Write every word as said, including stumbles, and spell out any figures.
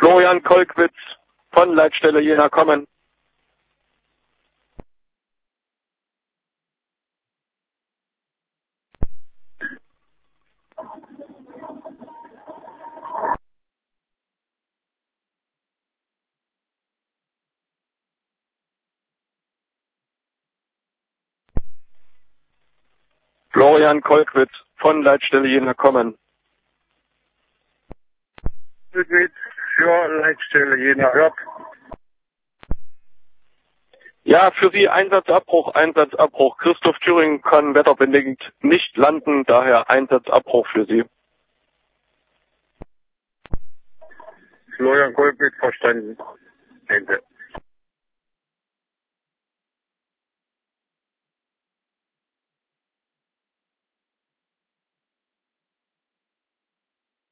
Florian Kolkwitz von Leitstelle Jena kommen. Florian Kolkwitz von Leitstelle Jena kommen. Kolkwitz für Leitstelle Jena hört. Ja, für Sie Einsatzabbruch, Einsatzabbruch. Christoph Thüringen kann wetterbedingt nicht landen, daher Einsatzabbruch für Sie. Florian Kolkwitz verstanden. Ende.